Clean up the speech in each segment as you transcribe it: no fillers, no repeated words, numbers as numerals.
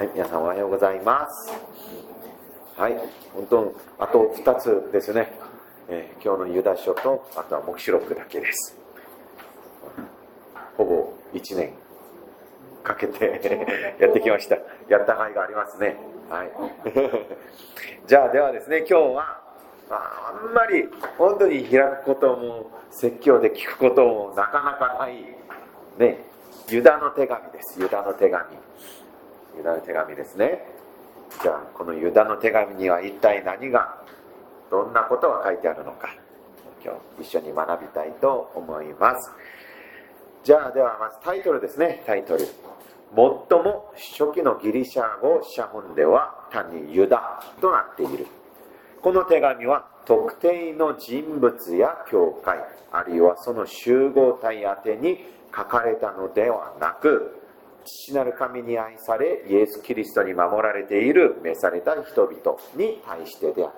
はい、皆さんおはようございます。はい、本当あと2つですね。今日のユダ書とあとは黙示録だけです。ほぼ1年かけてやってきました。やった甲斐がありますね。はい。じゃあではですね、今日はあんまり本当に開くことも説教で聞くこともなかなかないね。ユダの手紙です。ユダの手紙ですね。じゃあこのユダの手紙には一体どんなことが書いてあるのか、今日一緒に学びたいと思います。じゃあではまずタイトルですね。タイトル、最も初期のギリシャ語写本では単にユダとなっている。この手紙は特定の人物や教会、あるいはその集合体宛てに書かれたのではなく、父なる神に愛されイエス・キリストに守られている召された人々に対してであった。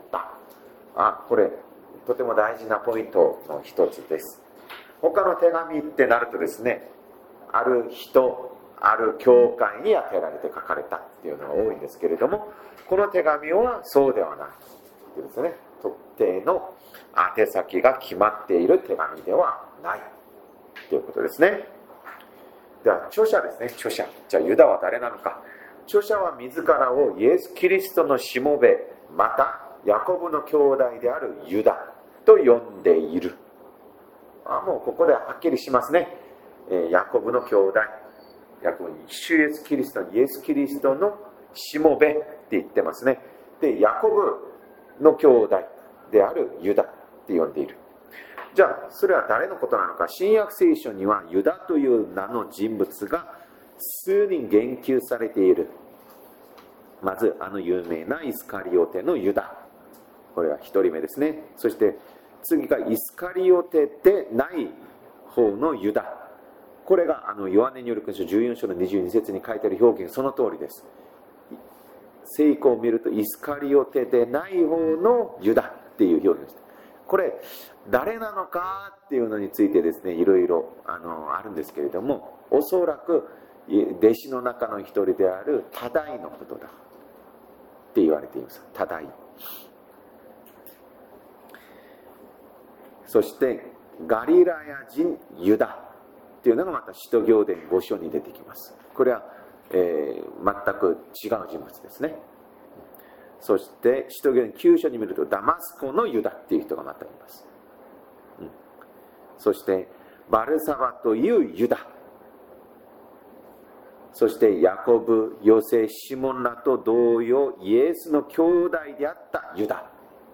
これとても大事なポイントの一つです。他の手紙ってなるとですね、ある人、ある教会に与えられて書かれたっていうのが多いんですけれども、この手紙はそうではないですね。特定の宛先が決まっている手紙ではないということですね。では著者ですね。著者、じゃあユダは誰なのか。著者は自らをイエス・キリストのしもべ、またヤコブの兄弟であるユダと呼んでいる。もうここではっきりしますね。ヤコブの兄弟、ヤコブに主イエス・キリスト、イエス・キリストのしもべって言ってますね。でヤコブの兄弟であるユダって呼んでいる。じゃあそれは誰のことなのか。新約聖書にはユダという名の人物が数人言及されている。まず有名なイスカリオテのユダ、これは1人目ですね。そして次がイスカリオテでない方のユダ、これがヨハネによる福音書14章の22節に書いてある表現その通りです。聖句を見るとイスカリオテでない方のユダっていう表現です。これ誰なのかっていうのについてですね、いろいろあるんですけれども、おそらく弟子の中の一人であるタダイのことだって言われています。タダイ。そしてガリラヤ人ユダっていうのがまた使徒行伝5章に出てきます。これは、全く違う人物ですね。そして使徒行伝9章に見るとダマスコのユダっていう人がまたいます。そしてバルサバというユダ、そしてヤコブ、ヨセ、シモンらと同様イエスの兄弟であったユダ。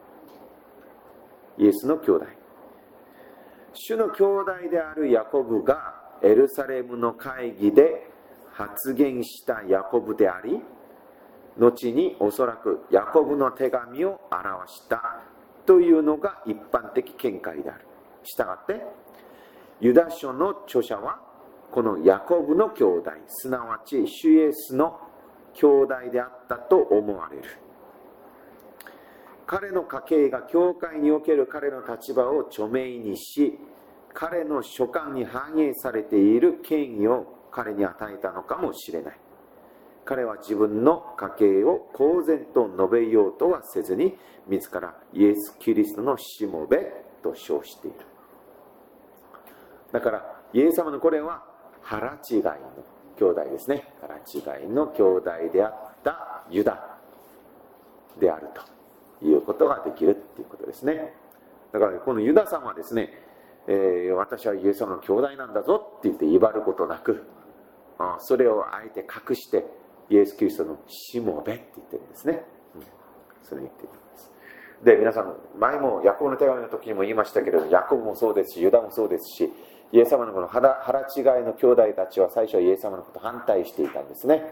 イエスの兄弟、主の兄弟であるヤコブがエルサレムの会議で発言したヤコブであり、後におそらくヤコブの手紙を表したというのが一般的見解である。したがってユダ書の著者はこのヤコブの兄弟、すなわち主イエスの兄弟であったと思われる。彼の家系が教会における彼の立場を著名にし、彼の書簡に反映されている権威を彼に与えたのかもしれない。彼は自分の家系を公然と述べようとはせずに、自らイエス・キリストのしもべと称している。だからイエス様のこれは腹違いの兄弟ですね。腹違いの兄弟であったユダであるということができるということですね。だからこのユダさんはですね、私はイエス様の兄弟なんだぞって言って威張ることなく、それをあえて隠してイエス・キリストのしもべって言ってるんですね。それを言っているんです。で、皆さん前もヤコブの手紙の時にも言いましたけれど、ヤコブもそうですしユダもそうですし、イエス様のこの腹違いの兄弟たちは最初はイエス様のことを反対していたんですね。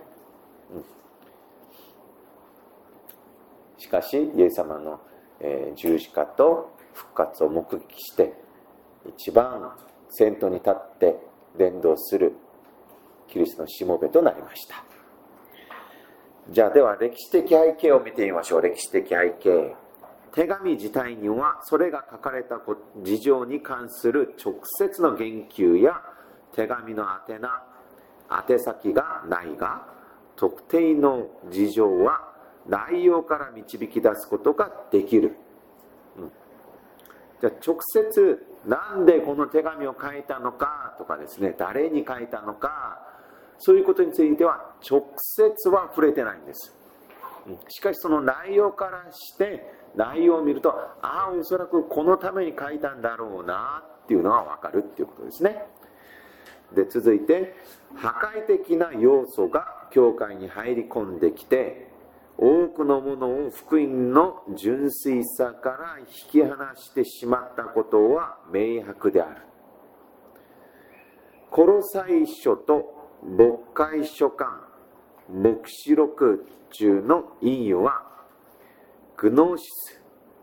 しかしイエス様の、十字架と復活を目撃して一番先頭に立って伝道するキリストのしもべとなりました。じゃあでは歴史的背景を見てみましょう。歴史的背景、手紙自体にはそれが書かれた事情に関する直接の言及や手紙の宛先がないが、 特定の事情は内容から導き出すことができる。じゃあ直接なんでこの手紙を書いたのかとかですね、誰に書いたのか、そういうことについては直接は触れてないんです。しかしその内容からして内容を見ると、おそらくこのために書いたんだろうなっていうのが分かるっていうことですね。で、続いて破壊的な要素が教会に入り込んできて、多くのものを福音の純粋さから引き離してしまったことは明白である。コロサイ書と牧会書簡黙示録中の引用はグノシス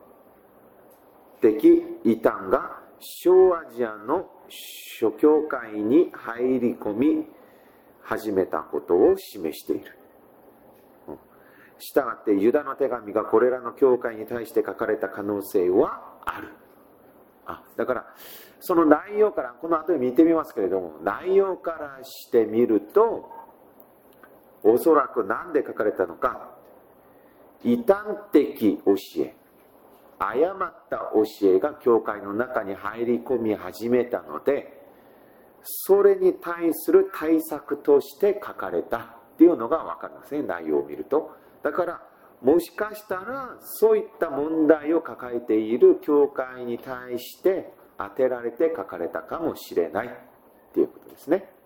的異端が小アジアの諸教会に入り込み始めたことを示している。したがってユダの手紙がこれらの教会に対して書かれた可能性はある。だからその内容から、この後に見てみますけれども、内容からしてみると、おそらく何で書かれたのか、異端的教え、誤った教えが教会の中に入り込み始めたので、それに対する対策として書かれたっていうのが分かるんですね、内容を見ると。だからもしかしたらそういった問題を抱えている教会に対して当てられて書かれたかもしれないっていうことですね。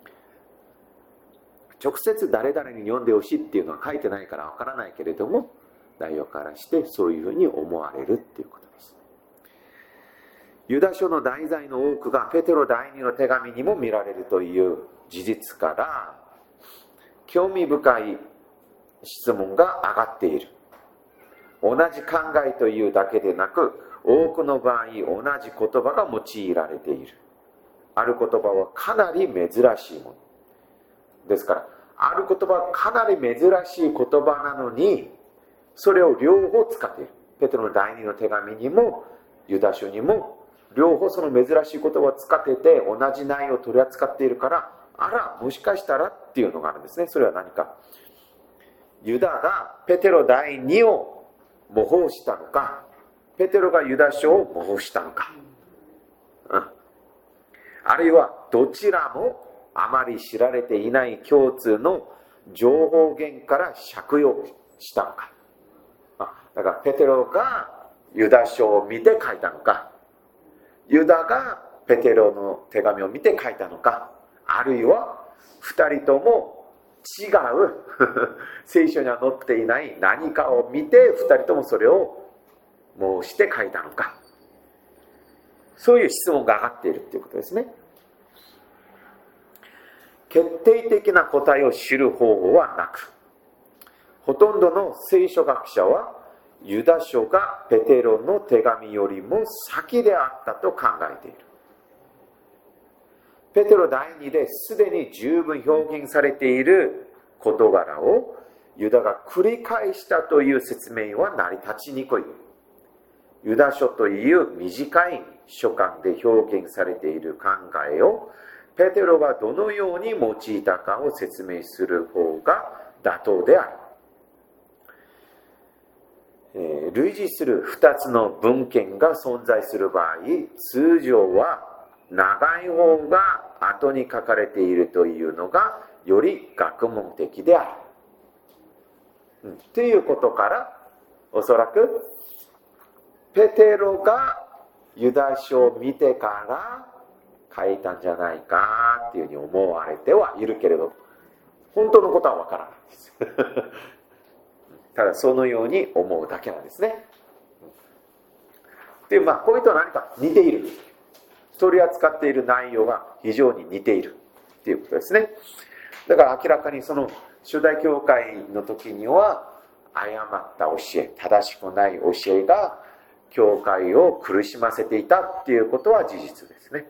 直接誰々に読んでほしいっていうのは書いてないからわからないけれども、内容からしてそういうふうに思われるっていうことです。ユダ書の題材の多くがペテロ第二の手紙にも見られるという事実から、興味深い質問が上がっている。同じ考えというだけでなく、多くの場合同じ言葉が用いられている。ある言葉はかなり珍しいものですから、ある言葉はかなり珍しい言葉なのに、それを両方使っている。ペテロの第二の手紙にもユダ書にも両方その珍しい言葉を使ってて、同じ内容を取り扱っているから、もしかしたらっていうのがあるんですね。それは何か、ユダがペテロ第二を模倣したのか、ペテロがユダ書を模倣したのか、あるいはどちらもあまり知られていない共通の情報源から借用したのか。だからペテロがユダ書を見て書いたのか、ユダがペテロの手紙を見て書いたのか、あるいは二人とも違う聖書には載っていない何かを見て二人ともそれを申して書いたのか、そういう質問が上がっているということですね。決定的な答えを知る方法はなく、ほとんどの聖書学者はユダ書がペテロの手紙よりも先であったと考えている。ペテロ第2ですでに十分表現されている事柄をユダが繰り返したという説明は成り立ちにくい。ユダ書という短い書簡で表現されている考えをペテロがどのように用いたかを説明する方が妥当である。類似する2つの文献が存在する場合、通常は長い方が後に書かれているというのがより学問的である。ということから、おそらくペテロがユダ書を見てから書いたんじゃないかっていうふうに思われてはいるけれど、本当のことはわからないですただそのように思うだけなんですね。で、こういうと何か似ている、取り扱っている内容が非常に似ているっていうことですね。だから明らかにその初代教会の時には誤った教え、正しくない教えが教会を苦しませていたっていうことは事実ですね。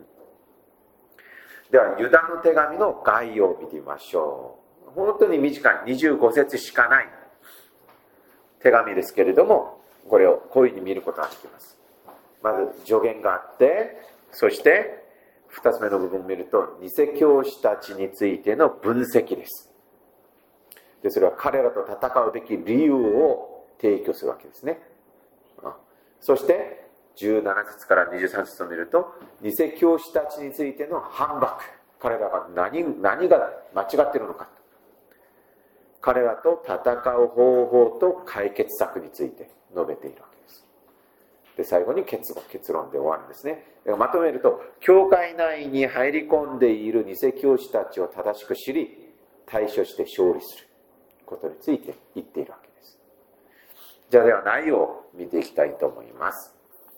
ではユダの手紙の概要を見てみましょう。本当に短い25節しかない手紙ですけれども、これをこういうふうに見ることができます。まず助言があって、そして2つ目の部分を見ると偽教師たちについての分析です。 で、それは彼らと戦うべき理由を提供するわけですね。そして17節から23節を見ると、偽教師たちについての反駁、彼らが何が間違っているのか、彼らと戦う方法と解決策について述べているわけです。で、最後に結論で終わるんですね。まとめると、教会内に入り込んでいる偽教師たちを正しく知り、対処して勝利することについて言っているわけです。じゃあ、では内容を見ていきたいと思います。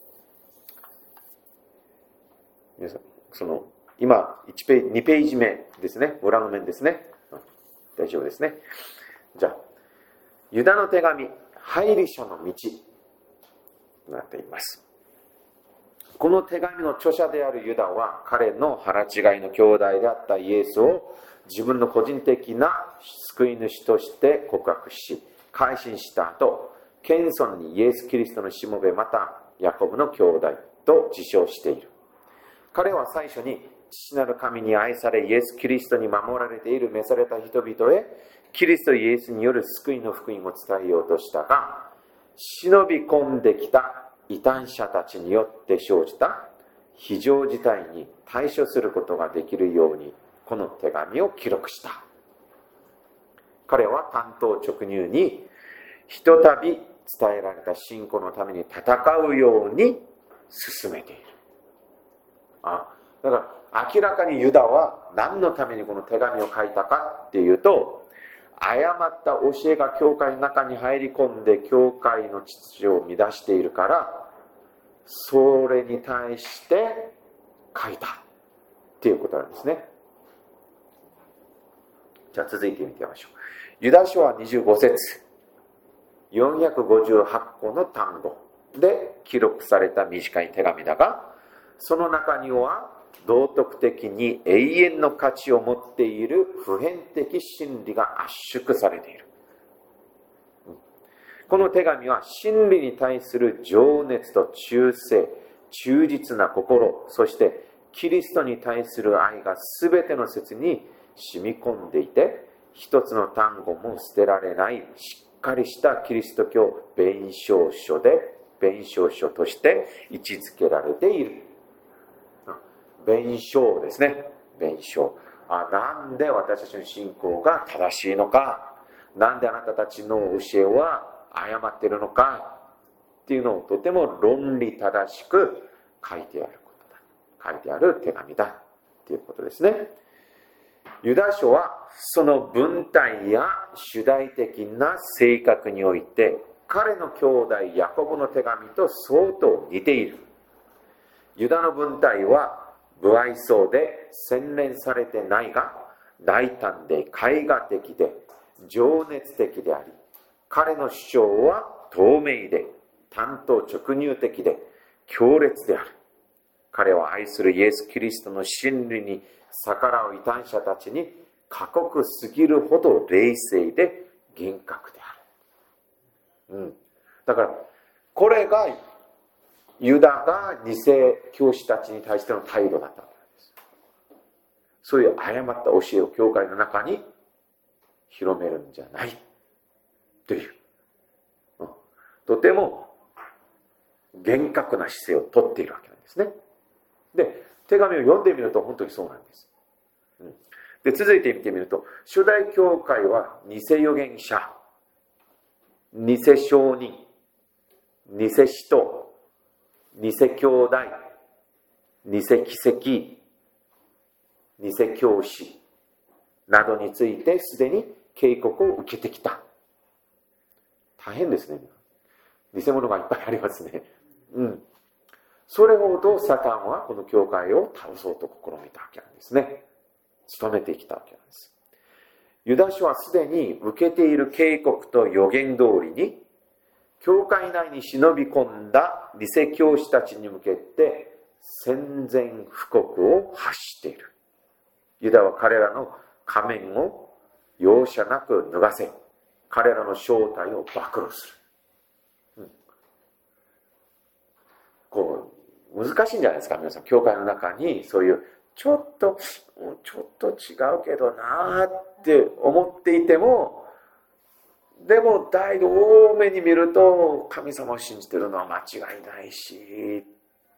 皆さん、今2ページ目ですね。裏の面ですね。大丈夫ですね。じゃあ、ユダの手紙、配理者の道となっています。この手紙の著者であるユダは、彼の腹違いの兄弟であったイエスを自分の個人的な救い主として告白し、改心した後、謙遜にイエス・キリストのしもべ、またヤコブの兄弟と自称している。彼は最初に父なる神に愛され、イエス・キリストに守られている召された人々へ、キリストイエスによる救いの福音を伝えようとしたが、忍び込んできた異端者たちによって生じた非常事態に対処することができるように、この手紙を記録した。彼は単刀直入に、ひとたび伝えられた信仰のために戦うように進めている。だから明らかにユダは何のためにこの手紙を書いたかっていうと、誤った教えが教会の中に入り込んで教会の秩序を乱しているから、それに対して書いたっていうことなんですね。じゃあ続いて見てみましょう。ユダ書は25節、458個の単語で記録された短い手紙だが、その中には道徳的に永遠の価値を持っている普遍的真理が圧縮されている。この手紙は真理に対する情熱と忠誠、忠実な心、そしてキリストに対する愛が全ての説に染み込んでいて、一つの単語も捨てられないしっかりしたキリスト教弁証書として位置づけられている。弁証ですね。弁証。なんで私たちの信仰が正しいのか、なんであなたたちの教えは誤っているのかっていうのをとても論理正しく書いてあることだ。書いてある手紙だっていうことですね。ユダ書はその文体や主題的な性格において、彼の兄弟ヤコブの手紙と相当似ている。ユダの文体は不愛想で洗練されてないが、大胆で絵画的で情熱的であり、彼の主張は透明で単刀直入的で強烈である。彼は愛するイエス・キリストの真理に逆らう異端者たちに過酷すぎるほど冷静で厳格である。だからこれがユダが偽教師たちに対しての態度だったわけです。そういう誤った教えを教会の中に広めるんじゃないという、とても厳格な姿勢をとっているわけなんですね。で、手紙を読んでみると本当にそうなんです。で、続いて見てみると、初代教会は偽預言者、偽証人、偽使徒、偽兄弟、偽奇跡、偽教師などについてすでに警告を受けてきた。大変ですね。偽物がいっぱいありますね。それほどサタンはこの教会を倒そうと試みたわけなんですね。努めてきたわけなんです。ユダ書はすでに受けている警告と予言通りに、教会内に忍び込んだ偽教師たちに向けて宣戦布告を発している。ユダは彼らの仮面を容赦なく脱がせ、彼らの正体を暴露する。難しいんじゃないですか、皆さん。教会の中にそういうちょっと違うけどなーって思っていても、 でも大多めに見ると神様を信じてるのは間違いないし、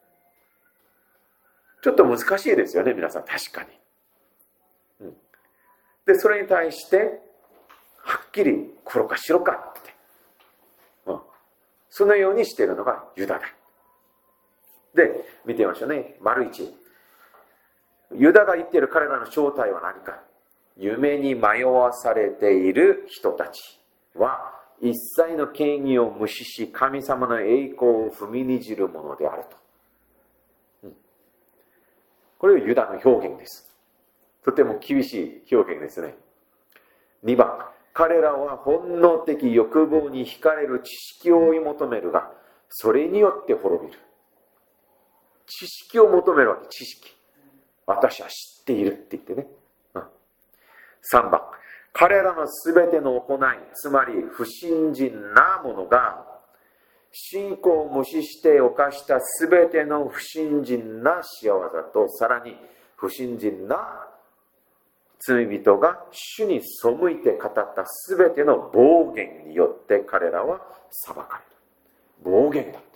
ちょっと難しいですよね、皆さん。確かに。でそれに対してはっきり黒か白かって、そのようにしているのがユダだ。で見てみましょうね。丸1、ユダが言っている彼らの正体は何か。夢に迷わされている人たちは一切の権威を無視し、神様の栄光を踏みにじるものであると。これはユダの表現です。とても厳しい表現ですね。2番、彼らは本能的欲望に惹かれる知識を追い求めるが、それによって滅びる。知識を求めるわけ。知識。私は知っているって言ってね。3番、彼らのすべての行い、つまり不信心なものが、信仰を無視して犯したすべての不信心な仕業と、さらに不信心な罪人が主に背いて語ったすべての暴言によって彼らは裁かれる。暴言だって。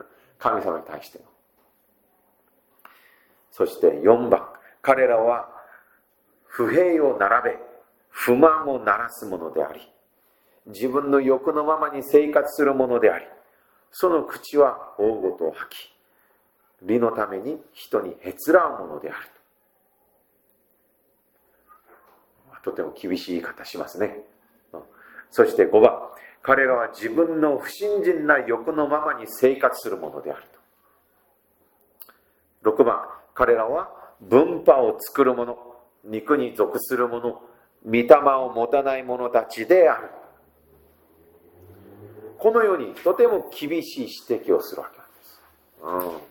神様に対しての。そして4番、彼らは不平を並べ、不満を鳴らすものであり、自分の欲のままに生活するものであり、その口は大事を吐き、利のために人にへつらうものである。とても厳しい言い方しますね。そして5番、彼らは自分の不信心な欲のままに生活するものであると。6番、彼らは分派を作る者、肉に属する者、御霊を持たない者たちである。このようにとても厳しい指摘をするわけなんです。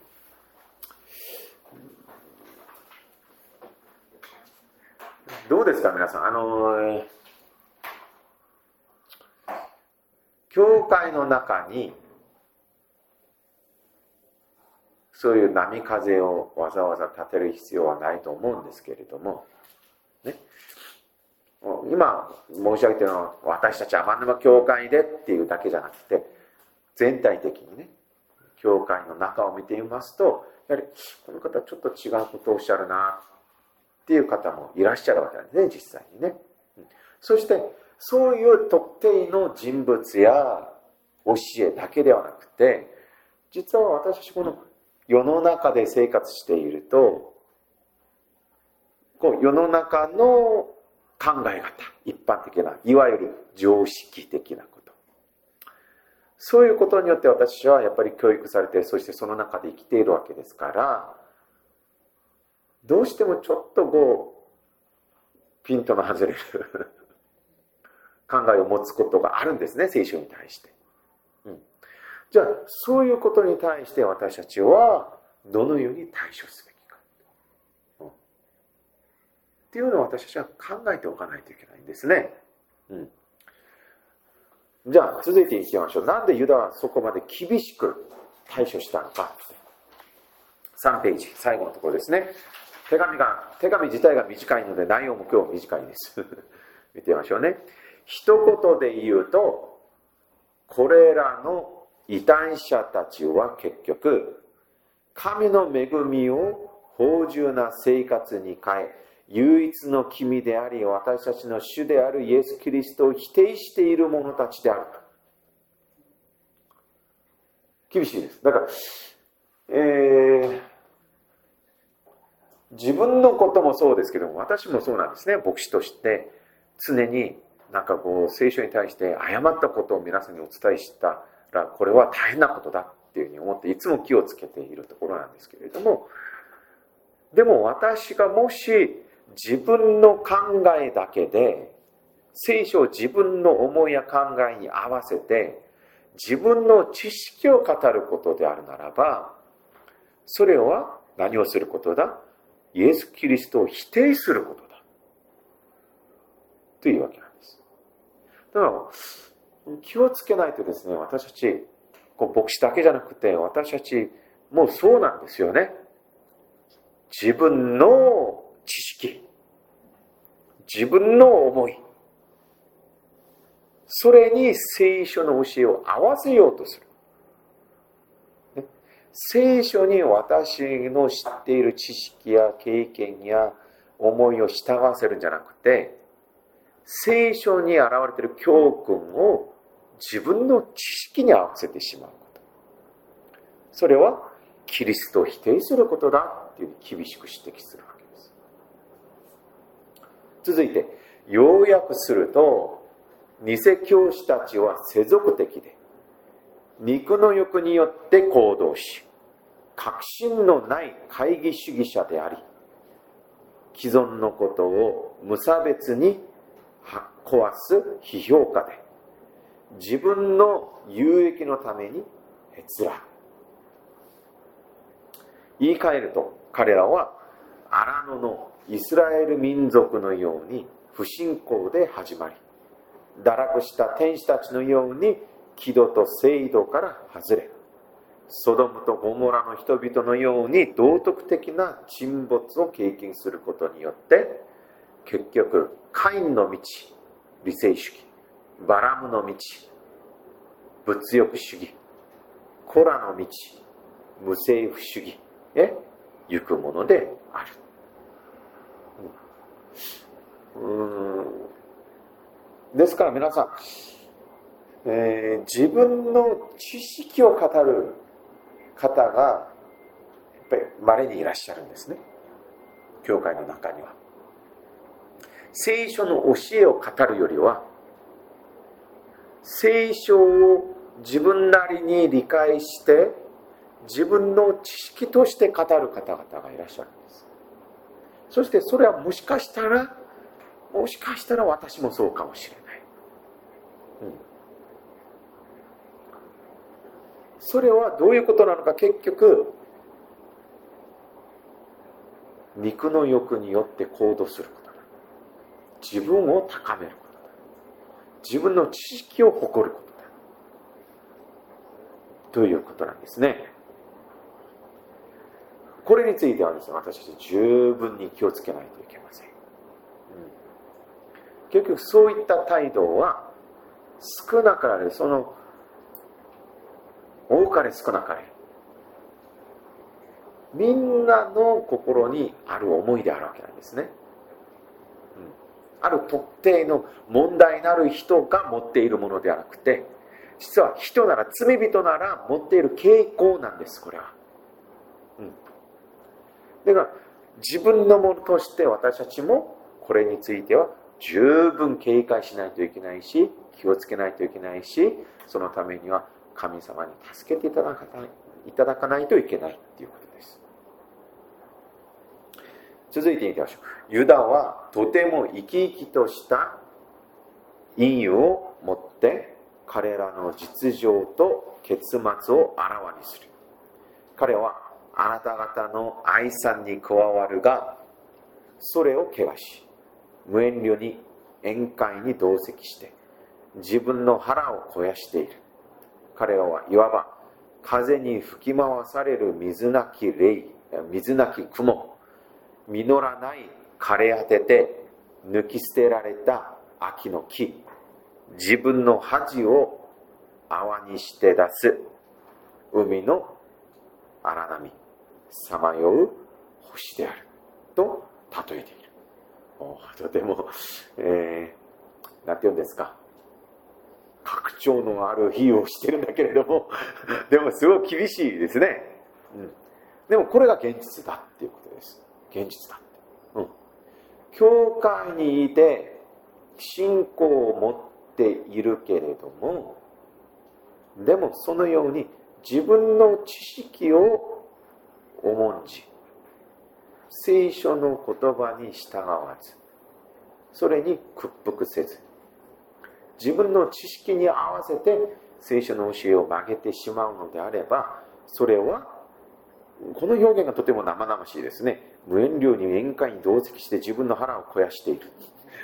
どうですか皆さん。教会の中にそういう波風をわざわざ立てる必要はないと思うんですけれども、ね、今申し上げているのは私たち天沼教会でっていうだけじゃなくて、全体的にね、教会の中を見てみますと、やはりこの方ちょっと違うことをおっしゃるなっていう方もいらっしゃるわけなんですね、実際にね。そしてそういう特定の人物や教えだけではなくて、実は私たちこの世の中で生活していると、こう世の中の考え方、一般的な、いわゆる常識的なこと、そういうことによって私はやっぱり教育されて、そしてその中で生きているわけですから、どうしてもちょっとピントの外れる考えを持つことがあるんですね、聖書に対して。じゃあそういうことに対して私たちはどのように対処すべきか、っていうのを私たちは考えておかないといけないんですね。じゃあ続いていきましょう。なんでユダはそこまで厳しく対処したのか。3ページ最後のところですね。手紙自体が短いので内容も今日短いです見てみましょうね。一言で言うと、これらの異端者たちは結局神の恵みを豊充な生活に変え、唯一の君であり私たちの主であるイエス・キリストを否定している者たちであると。厳しいです。だから、自分のこともそうですけども、私もそうなんですね。牧師として常に聖書に対して誤ったことを皆さんにお伝えしたら、これは大変なことだっていうふうに思っていつも気をつけているところなんですけれども、でも私がもし自分の考えだけで聖書を自分の思いや考えに合わせて自分の知識を語ることであるならば、それは何をすることだ？イエス・キリストを否定することだというわけなんです。だから気をつけないとですね、私たち牧師だけじゃなくて私たちもそうなんですよね。自分の知識、自分の思い、 それに聖書の教えを合わせようとする。聖書に私の知っている知識や経験や思いを従わせるんじゃなくて、聖書に現れている教訓を自分の知識に合わせてしまうこと。それはキリストを否定することだっていう厳しく指摘するわけです。続いて、要約すると、偽教師たちは世俗的で、肉の欲によって行動し、確信のない懐疑主義者であり、既存のことを無差別に壊す批評家で、自分の有益のために閲覧。言い換えると、彼らは荒野のイスラエル民族のように不信仰で始まり、堕落した天使たちのように軌道と制度から外れ、ソドムとゴモラの人々のように道徳的な沈没を経験することによって、結局カインの道、理性主義、バラムの道、物欲主義、コラの道、無政府主義へ行くものである。ですから皆さん、自分の知識を語る方がやっぱり稀にいらっしゃるんですね、教会の中には。聖書の教えを語るよりは、聖書を自分なりに理解して自分の知識として語る方々がいらっしゃるんです。そしてそれはもしかしたら私もそうかもしれない。それはどういうことなのか。結局肉の欲によって行動することだ。自分を高めることだ。自分の知識を誇ることだということなんですね。これについてはですね、私たち十分に気をつけないといけません。結局そういった態度は少なからず、多かれ少なかれみんなの心にある思いであるわけなんですね。ある特定の問題のある人が持っているものではなくて、実は人なら、罪人なら持っている傾向なんです、これは。だから自分のものとして私たちもこれについては十分警戒しないといけないし、気をつけないといけないし、そのためには神様に助けていただかないといけないということです。続いていきましょう。ユダはとても生き生きとした隠喩を持って彼らの実情と結末をあらわにする。彼はあなた方の愛賛に加わるが、それを汚し、無遠慮に宴会に同席して自分の腹を肥やしている。彼らはいわば風に吹き回される水なき雲、実らない枯れ果てて抜き捨てられた秋の木、自分の恥を泡にして出す海の荒波、さまよう星であると例えている。とても、なんて言うんですか、格調のある比喩をしてるんだけれどもでもすごく厳しいですね。でもこれが現実だっていうことです。現実だ。教会にいて信仰を持っているけれども、でもそのように自分の知識を重んじ、聖書の言葉に従わず、それに屈服せず、自分の知識に合わせて聖書の教えを曲げてしまうのであれば、それはこの表現がとても生々しいですね。無遠慮に宴会に同席して自分の腹を肥やしている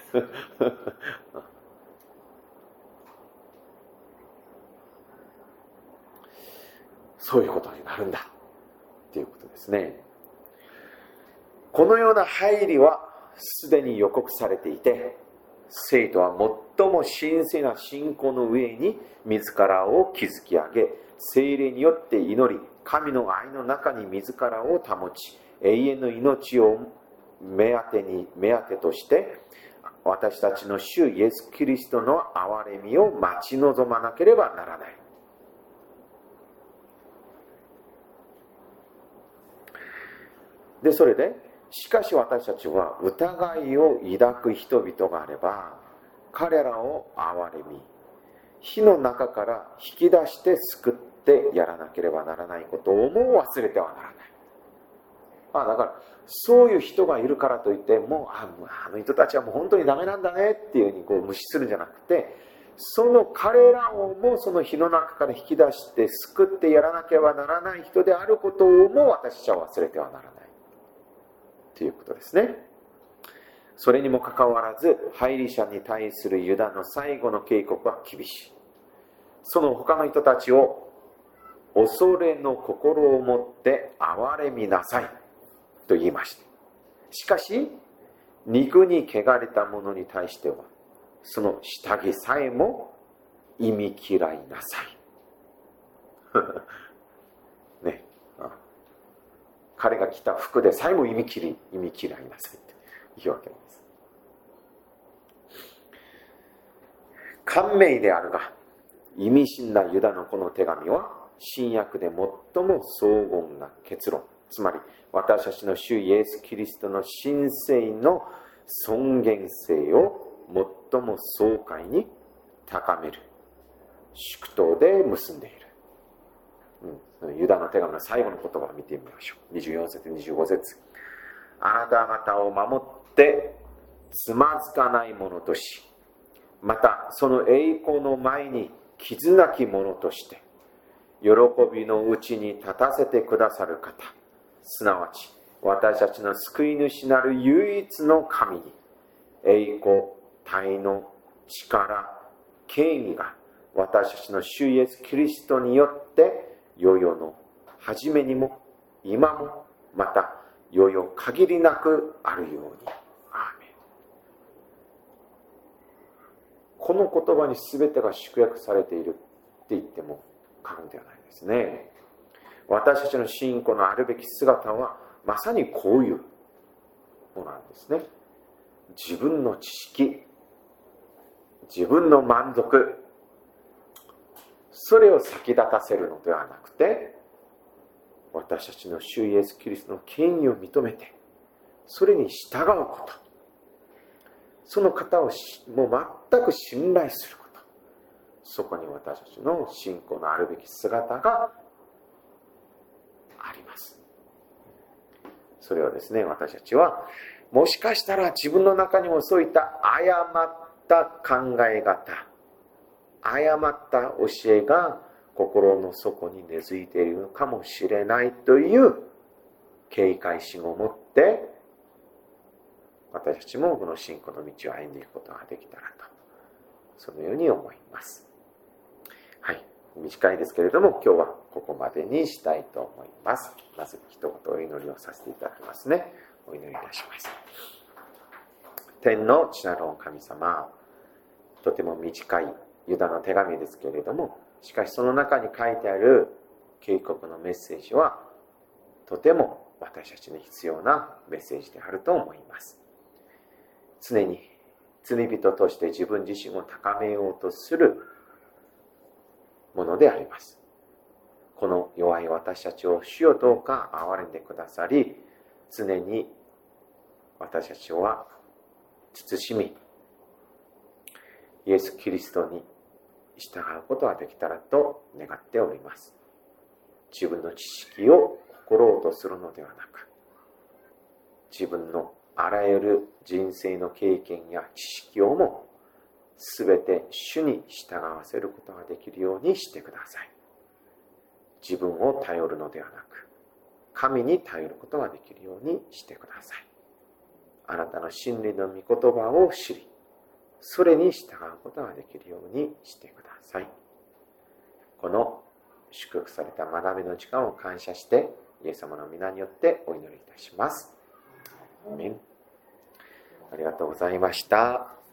そういうことになるんだっていうことですね。このような入りはすでに予告されていて、 生徒は最も神聖な信仰の上に自らを築き上げ、聖霊によって祈り、神の愛の中に自らを保ち、永遠の命を目当てとして、私たちの主イエス・キリストの憐れみを待ち望まなければならない。で、それで、しかし私たちは疑いを抱く人々があれば、彼らを憐れみ、火の中から引き出して救ってやらなければならないことをも忘れてはならない。だから、そういう人がいるからといって、もう、あの人たちはもう本当にダメなんだねっていうふうに無視するんじゃなくて、その彼らをもその火の中から引き出して救ってやらなければならない人であることをも私たちは忘れてはならない。ということですね。それにもかかわらず、配理者に対するユダの最後の警告は厳しい。その他の人たちを恐れの心を持って憐れみなさいと言いました。しかし、肉に汚れた者に対しては、その下着さえも忌み嫌いなさい。ね。彼が着た服でさえも忌み嫌いなさいって言うわけなんです。感銘であるが、意味深なユダのこの手紙は、新約で最も荘厳な結論、つまり私たちの主イエス・キリストの神聖の尊厳性を最も爽快に高める祝祷で結んでいる。ユダの手紙の最後の言葉を見てみましょう。24節25節。あなた方を守ってつまずかないものとし、またその栄光の前に傷なきものとして喜びのうちに立たせてくださる方、すなわち私たちの救い主なる唯一の神に栄光、体の力、権威が私たちの主イエスキリストによって世々の初めにも今もまた世々限りなくあるように。アーメン。この言葉に全てが縮約されているって言っても過言ではないですね。私たちの信仰のあるべき姿はまさにこういうものなんですね。自分の知識、自分の満足、それを先立たせるのではなくて、私たちの主イエスキリストの権威を認めて、それに従うこと、その方をもう全く信頼すること、そこに私たちの信仰のあるべき姿があります。それをですね、私たちはもしかしたら自分の中にもそういった誤った考え方、誤った教えが心の底に根付いているのかもしれないという警戒心を持って私たちもこの信仰の道を歩んでいくことができたらと、そのように思います。はい、短いですけれども今日はここまでにしたいと思います。まず一言お祈りをさせていただきますね。お祈りいたします。天の父なるお神様、とても短いユダの手紙ですけれども、しかしその中に書いてある警告のメッセージはとても私たちに必要なメッセージであると思います。常に罪人として自分自身を高めようとするものであります。この弱い私たちを主よどうか憐れんでくださり、常に私たちは慎みイエス・キリストに従うことができたらと願っております。自分の知識を誇ろうとするのではなく、自分のあらゆる人生の経験や知識をもすべて主に従わせることができるようにしてください。自分を頼るのではなく、神に頼ることができるようにしてください。あなたの真理の御言葉を知り、それに従うことができるようにしてください。この祝福された学びの時間を感謝して、イエス様の皆によってお祈りいたします。アーメン。ありがとうございました。